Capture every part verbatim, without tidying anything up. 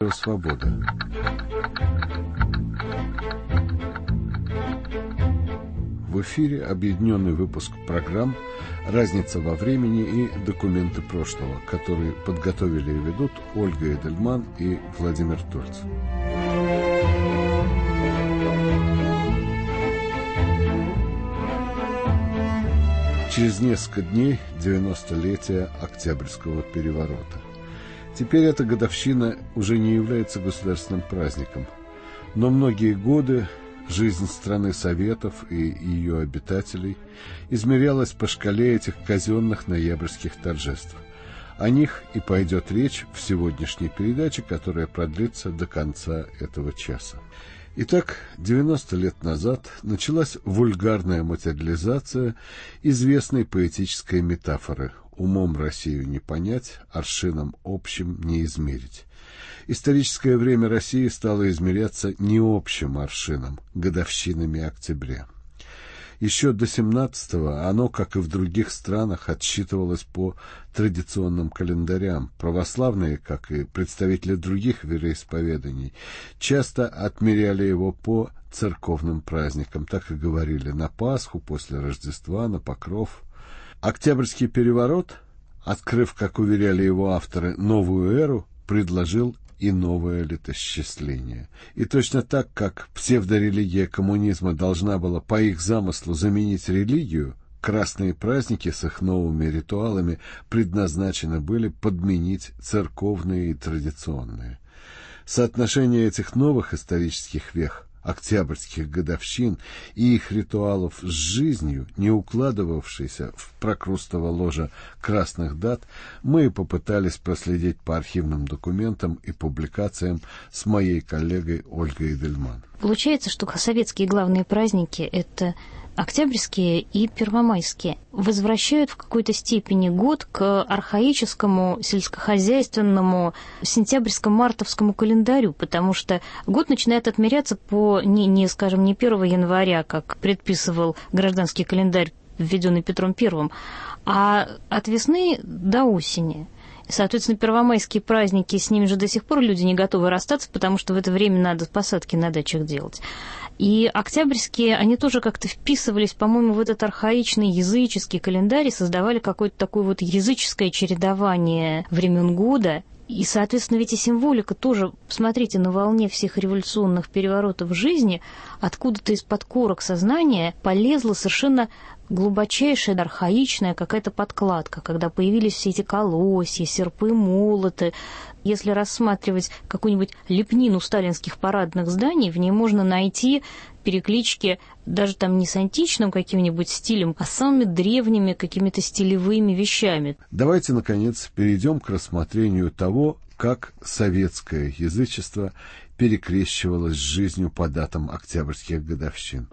такое свобода? В эфире объединенный выпуск программ «Разница во времени» и «Документы прошлого», которые подготовили и ведут Ольга Эдельман и Владимир Тульц. Через несколько дней девяностолетие Октябрьского переворота. Теперь эта годовщина уже не является государственным праздником, но многие годы жизнь страны Советов и ее обитателей измерялась по шкале этих казенных ноябрьских торжеств. О них и пойдет речь в сегодняшней передаче, которая продлится до конца этого часа. Итак, девяносто лет назад началась вульгарная материализация известной поэтической метафоры «умом Россию не понять, аршином общим не измерить». Историческое время России стало измеряться не общим аршином, годовщинами октября. Еще до семнадцатого оно, как и в других странах, отсчитывалось по традиционным календарям. Православные, как и представители других вероисповеданий, часто отмеряли его по церковным праздникам. Так и говорили: на Пасху, после Рождества, на Покров. Октябрьский переворот, открыв, как уверяли его авторы, новую эру, предложил и новое летосчисление. И точно так, как псевдорелигия коммунизма должна была по их замыслу заменить религию, красные праздники с их новыми ритуалами предназначены были подменить церковные и традиционные. Соотношение этих новых исторических вех, октябрьских годовщин и их ритуалов с жизнью, не укладывавшейся в прокрустово ложе красных дат, мы попытались проследить по архивным документам и публикациям с моей коллегой Ольгой Эдельман. Получается, что советские главные праздники — это октябрьские и первомайские. Возвращают в какой-то степени год к архаическому сельскохозяйственному сентябрьско-мартовскому календарю, потому что год начинает отмеряться по, не, не, скажем, не первого января, как предписывал гражданский календарь, введенный Петром Первым, а от весны до осени. Соответственно, первомайские праздники, с ними же до сих пор люди не готовы расстаться, потому что в это время надо посадки на дачах делать. И октябрьские, они тоже как-то вписывались, по-моему, в этот архаичный языческий календарь и создавали какое-то такое вот языческое чередование времен года. И, соответственно, ведь и символика тоже, посмотрите, на волне всех революционных переворотов в жизни, откуда-то из-под корок сознания полезла совершенно глубочайшая, архаичная какая-то подкладка, когда появились все эти колосья, серпы, молоты. Если рассматривать какую-нибудь лепнину сталинских парадных зданий, в ней можно найти переклички даже там не с античным каким-нибудь стилем, а с самыми древними какими-то стилевыми вещами. Давайте, наконец, перейдем к рассмотрению того, как советское язычество перекрещивалось с жизнью по датам октябрьских годовщин.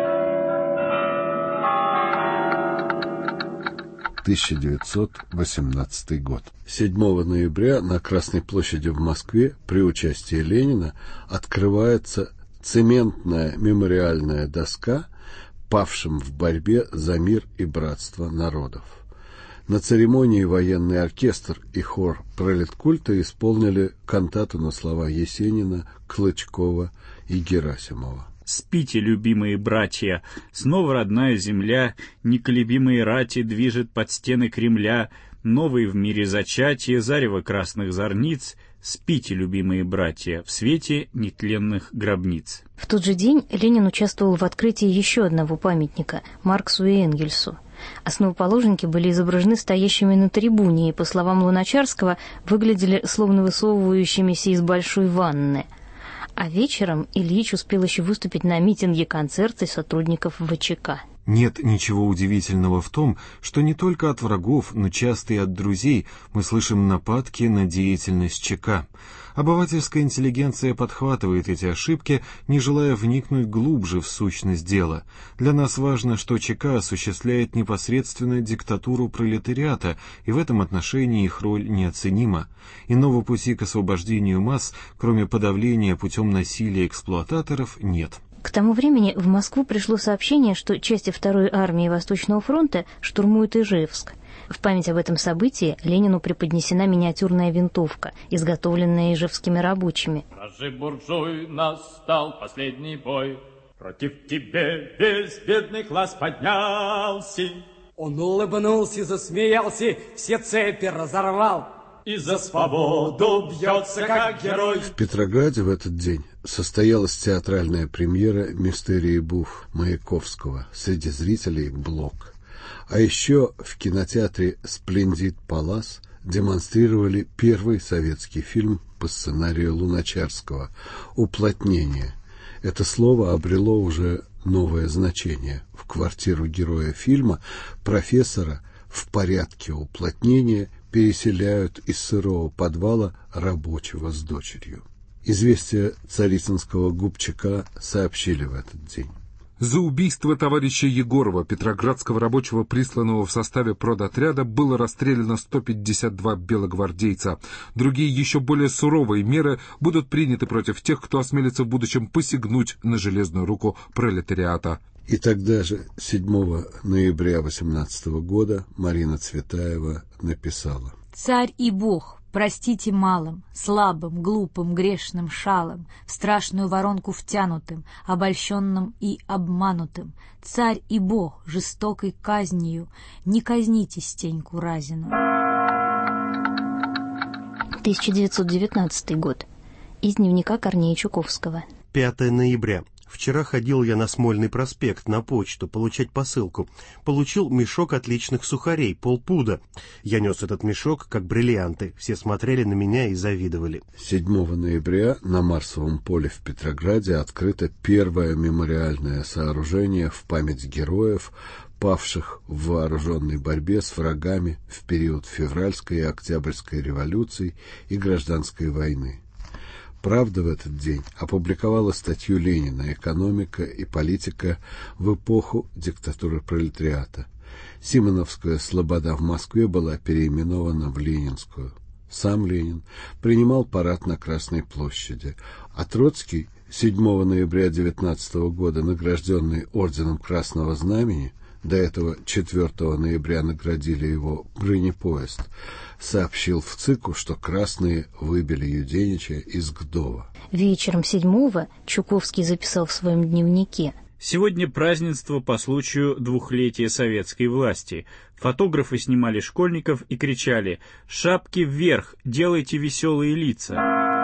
тысяча девятьсот восемнадцатый год. седьмого ноября на Красной площади в Москве при участии Ленина открывается цементная мемориальная доска павшим в борьбе за мир и братство народов. На церемонии военный оркестр и хор пролеткульта исполнили кантату на слова Есенина, Клычкова и Герасимова. Спите, любимые братья, снова родная земля, неколебимые рати движет под стены Кремля, новые в мире зачатия, зарево красных зорниц. Спите, любимые братья, в свете нетленных гробниц. В тот же день Ленин участвовал в открытии еще одного памятника – Марксу и Энгельсу. Основоположники были изображены стоящими на трибуне и, по словам Луначарского, выглядели словно высовывающимися из большой ванны. А вечером Ильич успел еще выступить на митинге-концерте сотрудников ВЧК. Нет ничего удивительного в том, что не только от врагов, но часто и от друзей мы слышим нападки на деятельность ЧК. Обывательская интеллигенция подхватывает эти ошибки, не желая вникнуть глубже в сущность дела. Для нас важно, что ЧК осуществляет непосредственно диктатуру пролетариата, и в этом отношении их роль неоценима. Иного пути к освобождению масс, кроме подавления путем насилия эксплуататоров, нет. К тому времени в Москву пришло сообщение, что части второй армии Восточного фронта штурмуют Ижевск. В память об этом событии Ленину преподнесена миниатюрная винтовка, изготовленная ижевскими рабочими. Скажи, буржуй, настал последний бой. Против тебя весь бедный класс поднялся. Он улыбнулся, засмеялся, все цепи разорвал. И за свободу бьется, как герой. В Петрограде в этот день состоялась театральная премьера «Мистерии Буф» Маяковского. Среди зрителей блок. А еще в кинотеатре «Сплендид Палас» демонстрировали первый советский фильм по сценарию Луначарского «Уплотнение». Это слово обрело уже новое значение. В квартиру героя фильма профессора в порядке уплотнения переселяют из сырого подвала рабочего с дочерью. Известия царицынского губчака сообщили в этот день. За убийство товарища Егорова, петроградского рабочего, присланного в составе продотряда, было расстреляно сто пятьдесят два белогвардейца. Другие еще более суровые меры будут приняты против тех, кто осмелится в будущем посягнуть на железную руку пролетариата. И тогда же, седьмого ноября восемнадцатого года, Марина Цветаева написала: «Царь и Бог, простите малым, слабым, глупым, грешным шалом, в страшную воронку втянутым, обольщенным и обманутым. Царь и Бог, жестокой казнью, не казните Стеньку Разину». тысяча девятьсот девятнадцатый год. Из дневника Корнея Чуковского. пятого ноября. Вчера ходил я на Смольный проспект, на почту, получать посылку. Получил мешок отличных сухарей, полпуда. Я нес этот мешок, как бриллианты. Все смотрели на меня и завидовали. седьмого ноября на Марсовом поле в Петрограде открыто первое мемориальное сооружение в память героев, павших в вооруженной борьбе с врагами в период февральской и октябрьской революций и гражданской войны. «Правда» в этот день опубликовала статью Ленина «Экономика и политика в эпоху диктатуры пролетариата». Симоновская слобода в Москве была переименована в Ленинскую. Сам Ленин принимал парад на Красной площади, а Троцкий, седьмого ноября девятнадцатого года награжденный орденом Красного Знамени, до этого четвёртого ноября наградили его бронепоезд, сообщил в ЦИКу, что красные выбили Юденича из Гдова. Вечером седьмого Чуковский записал в своем дневнике: Сегодня празднество по случаю двухлетия советской власти. Фотографы снимали школьников и кричали: «Шапки вверх, делайте веселые лица».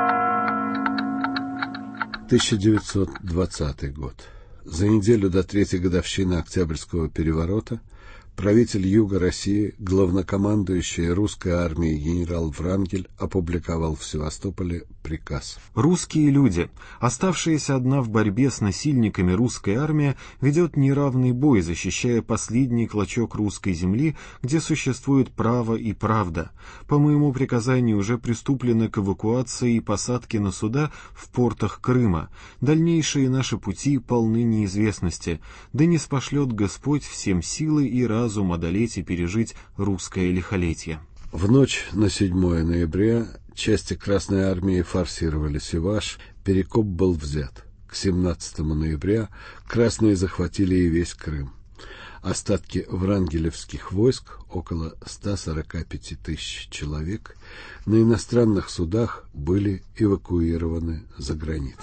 тысяча девятьсот двадцатый год. За неделю до третьей годовщины Октябрьского переворота правитель Юга России, главнокомандующий русской армией генерал Врангель опубликовал в Севастополе приказ. Русские люди, оставшиеся одна в борьбе с насильниками русская армия, ведет неравный бой, защищая последний клочок русской земли, где существует право и правда. По моему приказанию уже приступлено к эвакуации и посадке на суда в портах Крыма. Дальнейшие наши пути полны неизвестности. Да ниспошлет Господь всем силы и разум одолеть и пережить русское лихолетие. В ночь на седьмое ноября части Красной армии форсировали Севаш, Перекоп был взят. К семнадцатому ноября красные захватили и весь Крым. Остатки врангелевских войск, около ста сорока пяти тысяч человек, на иностранных судах были эвакуированы за границу.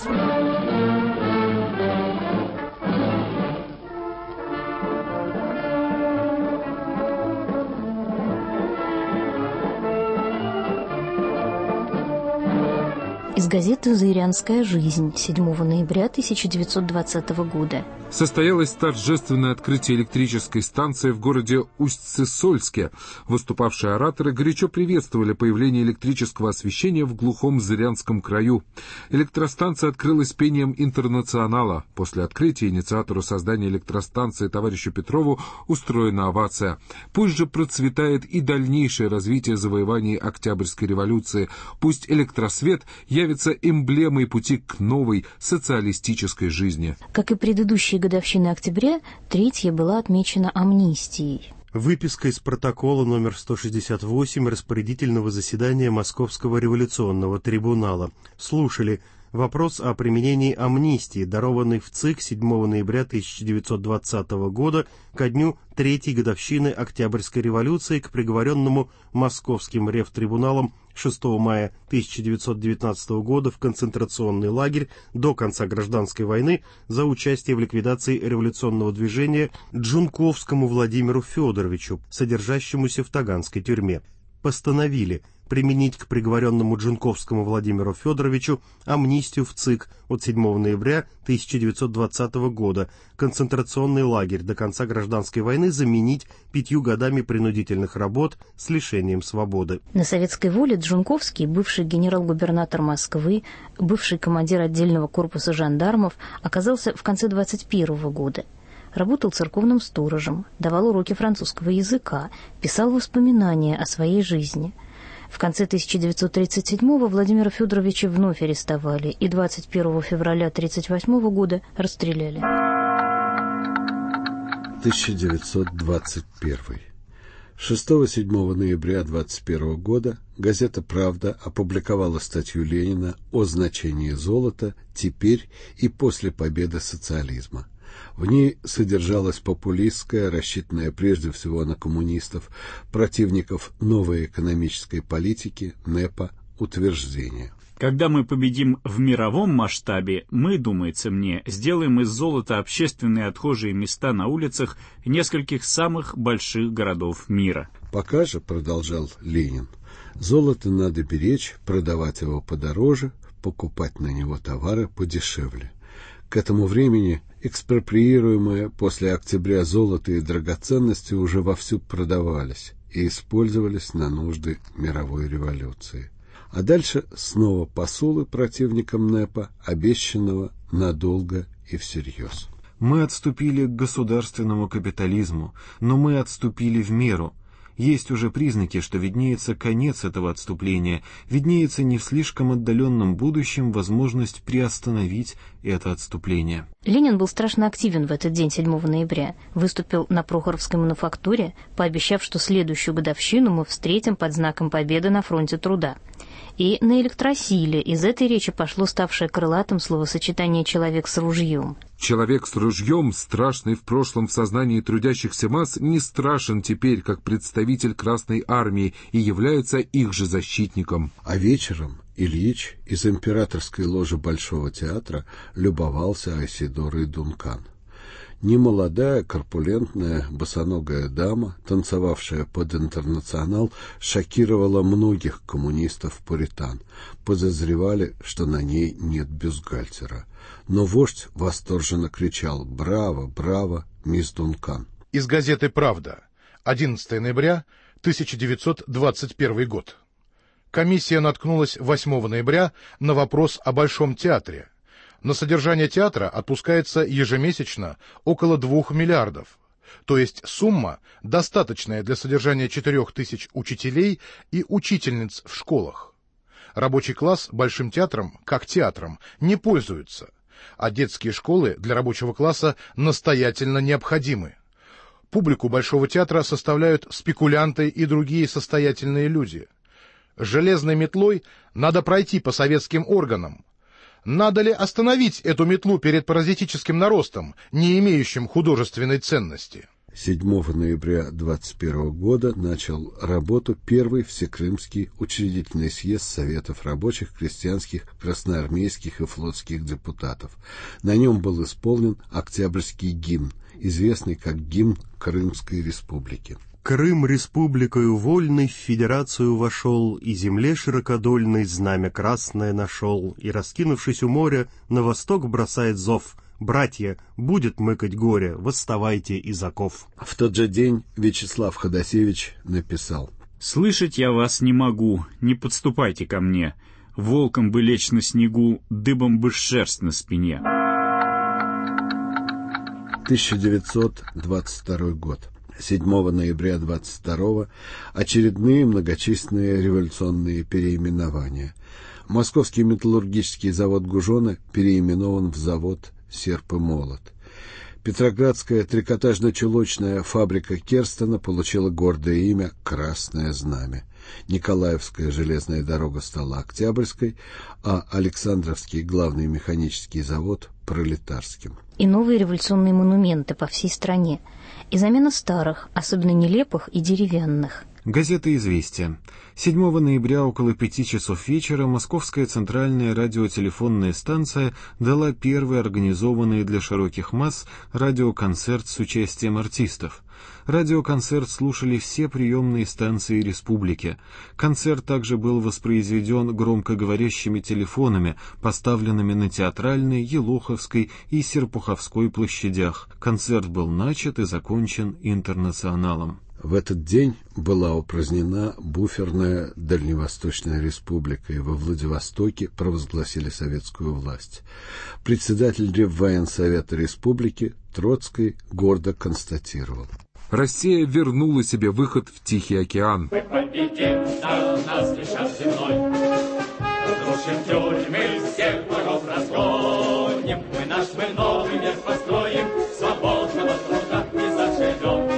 Из газеты «Заирянская жизнь» седьмого ноября тысяча девятьсот двадцатого года. Состоялось торжественное открытие электрической станции в городе Усть-Сысольске. Выступавшие ораторы горячо приветствовали появление электрического освещения в глухом Зырянском краю. Электростанция открылась пением «Интернационала». После открытия инициатору создания электростанции товарищу Петрову устроена овация. Пусть же процветает и дальнейшее развитие завоеваний Октябрьской революции. Пусть электросвет явится эмблемой пути к новой социалистической жизни. Как и предыдущие годовщины октября, третья была отмечена амнистией. Выписка из протокола номер сто шестьдесят восемь распорядительного заседания Московского революционного трибунала. Слушали вопрос о применении амнистии, дарованный в ЦИК седьмого ноября тысяча девятьсот двадцатого года ко дню третьей годовщины Октябрьской революции к приговоренному Московским ревтрибуналом шестого мая тысяча девятьсот девятнадцатого года в концентрационный лагерь до конца гражданской войны за участие в ликвидации революционного движения Джунковскому Владимиру Федоровичу, содержащемуся в Таганской тюрьме. Постановили применить к приговоренному Джунковскому Владимиру Федоровичу амнистию в ЦИК от седьмого ноября тысяча девятьсот двадцатого года, концентрационный лагерь до конца гражданской войны заменить пятью годами принудительных работ с лишением свободы. На советской воле Джунковский, бывший генерал-губернатор Москвы, бывший командир отдельного корпуса жандармов, оказался в конце двадцать первого года. Работал церковным сторожем, давал уроки французского языка, писал воспоминания о своей жизни. В конце тысяча девятьсот тридцать седьмого Владимира Федоровича вновь арестовали и двадцать первого февраля тысяча девятьсот тридцать восьмого года расстреляли. тысяча девятьсот двадцать первый. шестого-седьмого ноября двадцать первого года газета «Правда» опубликовала статью Ленина о значении золота теперь и после победы социализма. В ней содержалась популистская, рассчитанная прежде всего на коммунистов, противников новой экономической политики, НЭПа, утверждение. Когда мы победим в мировом масштабе, мы, думается мне, сделаем из золота общественные отхожие места на улицах нескольких самых больших городов мира. Пока же, продолжал Ленин, золото надо беречь, продавать его подороже, покупать на него товары подешевле. К этому времени экспроприируемые после октября золото и драгоценности уже вовсю продавались и использовались на нужды мировой революции. А дальше снова посулы противникам НЭПа, обещанного надолго и всерьез. Мы отступили к государственному капитализму, но мы отступили в меру. Есть уже признаки, что виднеется конец этого отступления, виднеется не в слишком отдаленном будущем возможность приостановить это отступление. Ленин был страшно активен в этот день, седьмого ноября. Выступил на Прохоровской мануфактуре, пообещав, что следующую годовщину мы встретим под знаком победы на фронте труда. И на электросиле из этой речи пошло ставшее крылатым словосочетание «человек с ружьем». Человек с ружьем, страшный в прошлом в сознании трудящихся масс, не страшен теперь, как представитель Красной Армии, и является их же защитником. А вечером Ильич из императорской ложи Большого театра любовался Айседорой Дункан. Немолодая, корпулентная, босоногая дама, танцевавшая под «Интернационал», шокировала многих коммунистов-пуритан. Подозревали, что на ней нет бюстгальтера. Но вождь восторженно кричал: «Браво, браво, мисс Дункан!» Из газеты «Правда», одиннадцатого ноября тысяча девятьсот двадцать первый год. Комиссия наткнулась восьмого ноября на вопрос о Большом театре. На содержание театра отпускается ежемесячно около двух миллиардов, то есть сумма, достаточная для содержания четырех тысяч учителей и учительниц в школах. Рабочий класс Большим театром, как театром, не пользуется, а детские школы для рабочего класса настоятельно необходимы. Публику Большого театра составляют спекулянты и другие состоятельные люди. Железной метлой надо пройти по советским органам. Надо ли остановить эту метлу перед паразитическим наростом, не имеющим художественной ценности? седьмого ноября двадцать первого года начал работу первый Всекрымский учредительный съезд Советов рабочих, крестьянских, красноармейских и флотских депутатов. На нем был исполнен Октябрьский гимн, известный как гимн Крымской республики. Крым республикою вольной в федерацию вошел, и земле широкодольной знамя красное нашел, и, раскинувшись у моря, на восток бросает зов: «Братья, будет мыкать горе, восставайте из оков». В тот же день Вячеслав Ходосевич написал: «Слышать я вас не могу, не подступайте ко мне, волком бы лечь на снегу, дыбом бы шерсть на спине». тысяча девятьсот двадцать второй год. седьмого ноября двадцать второго очередные многочисленные революционные переименования. Московский металлургический завод «Гужоны» переименован в завод «Серп и молот». Петроградская трикотажно-чулочная фабрика Керстена получила гордое имя «Красное знамя». Николаевская железная дорога стала Октябрьской, а Александровский главный механический завод – Пролетарским. И новые революционные монументы по всей стране, и замена старых, особенно нелепых и деревянных. Газета «Известия». седьмого ноября около пяти часов вечера Московская центральная радиотелефонная станция дала первый организованный для широких масс радиоконцерт с участием артистов. Радиоконцерт слушали все приемные станции республики. Концерт также был воспроизведен громкоговорящими телефонами, поставленными на Театральной, Елоховской и Серпуховской площадях. Концерт был начат и закончен Интернационалом. В этот день была упразднена буферная Дальневосточная республика, и во Владивостоке провозгласили советскую власть. Председатель Реввоенсовета республики Троцкий гордо констатировал: Россия вернула себе выход в Тихий океан. Мы победим, на нас лишат земной. Разрушим тюрьмы, всех врагов разгоним. Мы наш, мы новый мир построим, свободного труда не заживем.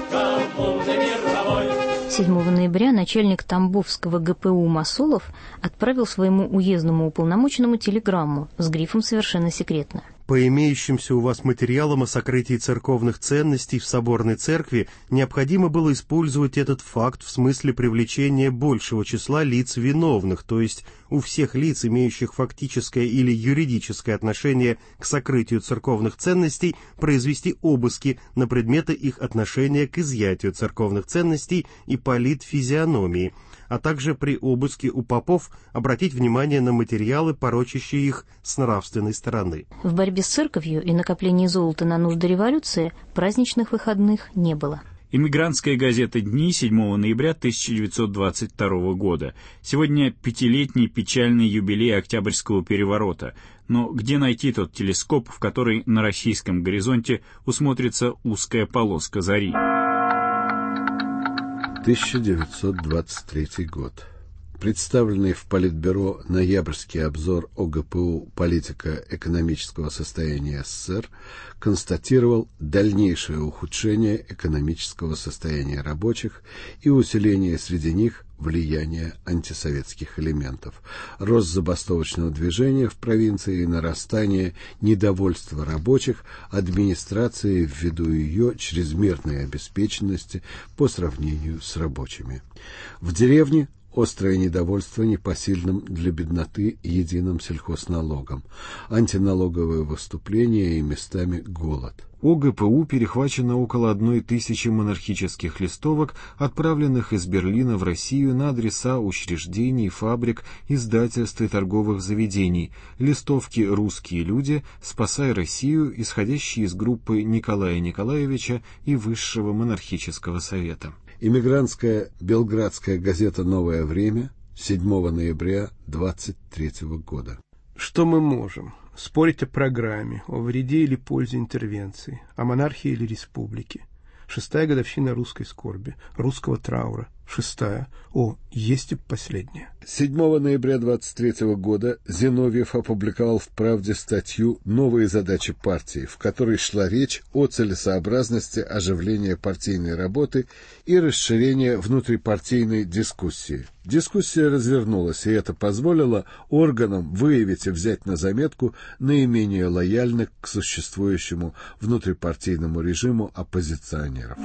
седьмого ноября начальник Тамбовского ГПУ Масолов отправил своему уездному уполномоченному телеграмму с грифом «Совершенно секретно». По имеющимся у вас материалам о сокрытии церковных ценностей в соборной церкви необходимо было использовать этот факт в смысле привлечения большего числа лиц виновных, то есть у всех лиц, имеющих фактическое или юридическое отношение к сокрытию церковных ценностей, произвести обыски на предметы их отношения к изъятию церковных ценностей и политфизиономии, а также при обыске у попов обратить внимание на материалы, порочащие их с нравственной стороны. В борьбе с церковью и накоплении золота на нужды революции праздничных выходных не было. Эмигрантская газета «Дни» седьмого ноября тысяча девятьсот двадцать второго года. Сегодня пятилетний печальный юбилей Октябрьского переворота. Но где найти тот телескоп, в который на российском горизонте усмотрится узкая полоска зари? тысяча девятьсот двадцать третий год. Представленный в Политбюро ноябрьский обзор ОГПУ «Политика экономического состояния СССР» констатировал дальнейшее ухудшение экономического состояния рабочих и усиление среди них влияния антисоветских элементов, рост забастовочного движения в провинции и нарастание недовольства рабочих администрацией ввиду ее чрезмерной обеспеченности по сравнению с рабочими. В деревне острое недовольство непосильным для бедноты единым сельхозналогом, антиналоговые выступления и местами голод. ОГПУ перехвачено около одной тысячи монархических листовок, отправленных из Берлина в Россию на адреса учреждений, фабрик, издательств и торговых заведений. Листовки «Русские люди», «Спасай Россию», исходящие из группы Николая Николаевича и Высшего монархического совета. Эмигрантская белградская газета «Новое время» седьмого ноября двадцать третьего года. Что мы можем? Спорить о программе, о вреде или пользе интервенции, о монархии или республике. Шестая годовщина русской скорби, русского траура. Шестая. О, есть и последняя. седьмого ноября двадцать третьего года Зиновьев опубликовал в «Правде» статью «Новые задачи партии», в которой шла речь о целесообразности оживления партийной работы и расширения внутрипартийной дискуссии. Дискуссия развернулась, и это позволило органам выявить и взять на заметку наименее лояльных к существующему внутрипартийному режиму оппозиционеров.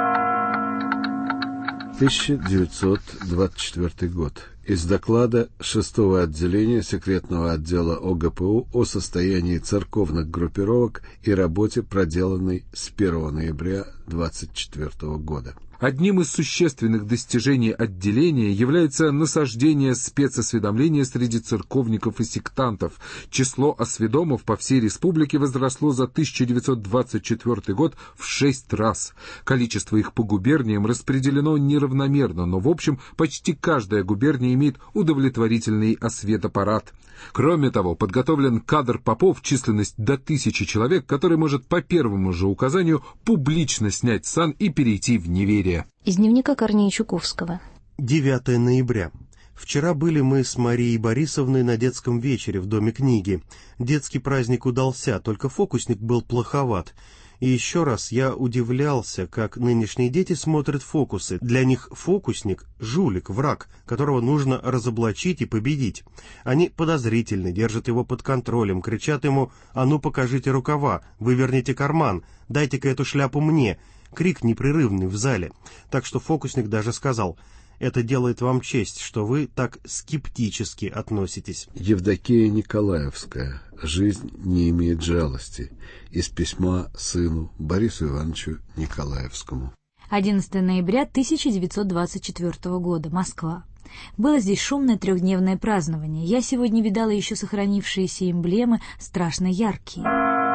тысяча девятьсот двадцать четвёртый год. Из доклада шестого отделения секретного отдела ОГПУ о состоянии церковных группировок и работе, проделанной с первого ноября двадцать четвёртого года. Одним из существенных достижений отделения является насаждение спецосведомления среди церковников и сектантов. Число осведомов по всей республике возросло за тысяча девятьсот двадцать четвёртый год в шесть раз. Количество их по губерниям распределено неравномерно, но в общем почти каждая губерния имеет удовлетворительный осветаппарат. Кроме того, подготовлен кадр попов, численность до тысячи человек, который может по первому же указанию публично снять сан и перейти в неверие. Из дневника Корнея Чуковского. девятого ноября. Вчера были мы с Марией Борисовной на детском вечере в Доме книги. Детский праздник удался, только фокусник был плоховат. И еще раз я удивлялся, как нынешние дети смотрят фокусы. Для них фокусник — жулик, враг, которого нужно разоблачить и победить. Они подозрительны, держат его под контролем, кричат ему: «А ну покажите рукава, выверните карман, дайте-ка эту шляпу мне». Крик непрерывный в зале. Так что фокусник даже сказал: «Это делает вам честь, что вы так скептически относитесь». Евдокия Николаевская. «Жизнь не имеет жалости». Из письма сыну Борису Ивановичу Николаевскому. одиннадцатого ноября тысяча девятьсот двадцать четвёртого года. Москва. Было здесь шумное трехдневное празднование. Я сегодня видала еще сохранившиеся эмблемы, страшно яркие.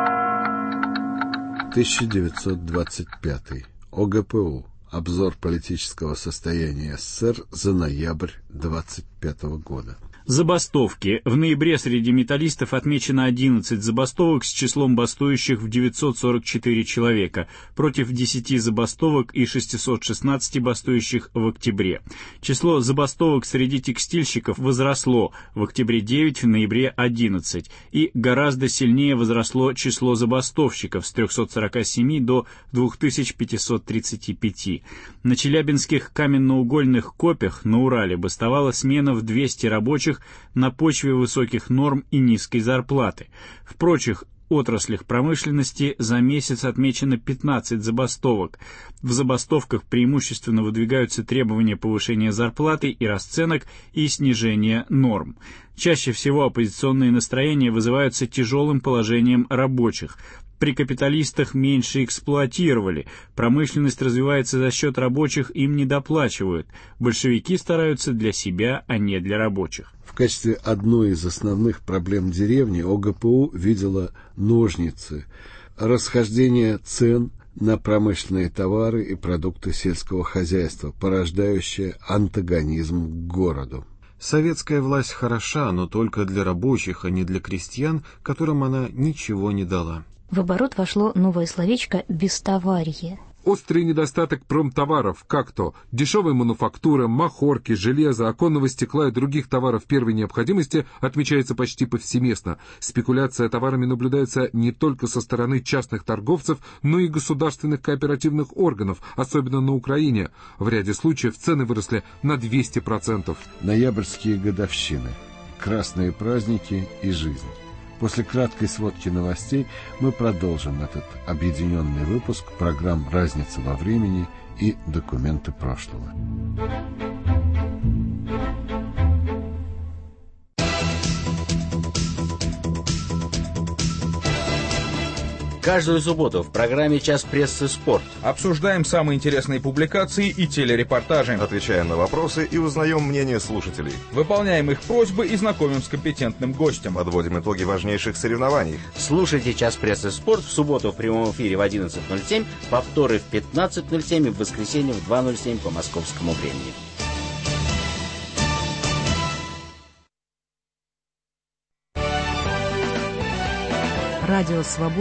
тысяча девятьсот двадцать пятый. ОГПУ. Обзор политического состояния СССР за ноябрь двадцать пятого года. Забастовки. В ноябре среди металлистов отмечено одиннадцать забастовок с числом бастующих в девятьсот сорок четыре человека, против десяти забастовок и шестисот шестнадцати бастующих в октябре. Число забастовок среди текстильщиков возросло: в октябре девять, в ноябре одиннадцать. И гораздо сильнее возросло число забастовщиков с трехсот сорока семи до двух тысяч пятисот тридцати пяти. На челябинских каменноугольных копях на Урале бастовала смена в двести рабочих на почве высоких норм и низкой зарплаты. В прочих отраслях промышленности за месяц отмечено пятнадцать забастовок. В забастовках преимущественно выдвигаются требования повышения зарплаты и расценок и снижения норм. Чаще всего оппозиционные настроения вызываются тяжелым положением рабочих. При капиталистах меньше эксплуатировали, промышленность развивается за счет рабочих, им не доплачивают. Большевики стараются для себя, а не для рабочих. В качестве одной из основных проблем деревни ОГПУ видела ножницы, расхождение цен на промышленные товары и продукты сельского хозяйства, порождающее антагонизм к городу. Советская власть хороша, но только для рабочих, а не для крестьян, которым она ничего не дала. В оборот вошло новое словечко «бестоварье». Острый недостаток промтоваров, как то дешевая мануфактура, махорки, железо, оконного стекла и других товаров первой необходимости, отмечается почти повсеместно. Спекуляция товарами наблюдается не только со стороны частных торговцев, но и государственных кооперативных органов, особенно на Украине. В ряде случаев цены выросли на двести процентов. Ноябрьские годовщины, красные праздники и жизнь. После краткой сводки новостей мы продолжим этот объединенный выпуск программ «Разница во времени» и «Документы прошлого». Каждую субботу в программе «Час прессы. Спорт» обсуждаем самые интересные публикации и телерепортажи. Отвечаем на вопросы и узнаем мнение слушателей. Выполняем их просьбы и знакомим с компетентным гостем. Подводим итоги важнейших соревнований. Слушайте «Час прессы. Спорт» в субботу в прямом эфире в одиннадцать ноль семь, повторы в пятнадцать ноль семь и в воскресенье в два ноль семь по московскому времени. Радио «Свобода».